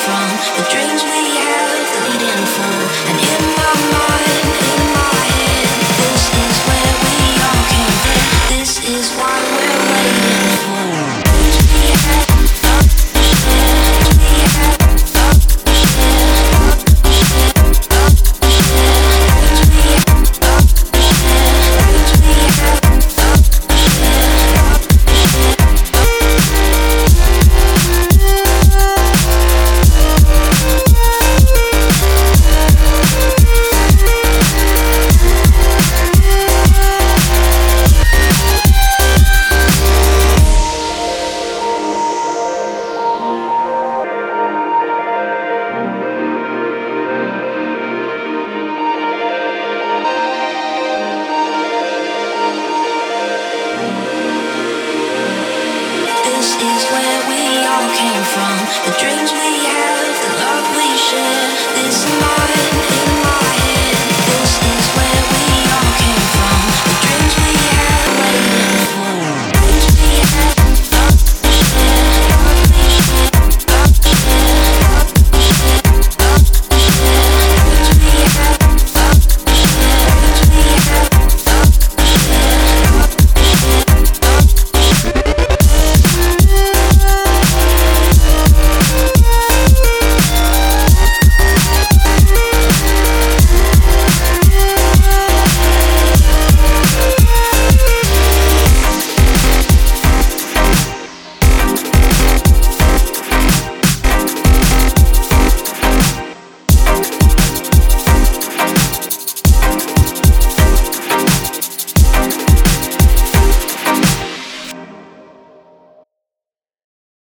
from, the dreams we have, the leading from. And in my mind, in my head, this is where we all came from. This is why we're waiting for. Dreams we had, love to share. Dreams we had, love to share. Love to share, love to share. Dreams we had, love to share. Dreams we had, love to share. Love to share. This is where we all came from. The dreams we have, the love we share. This is mine.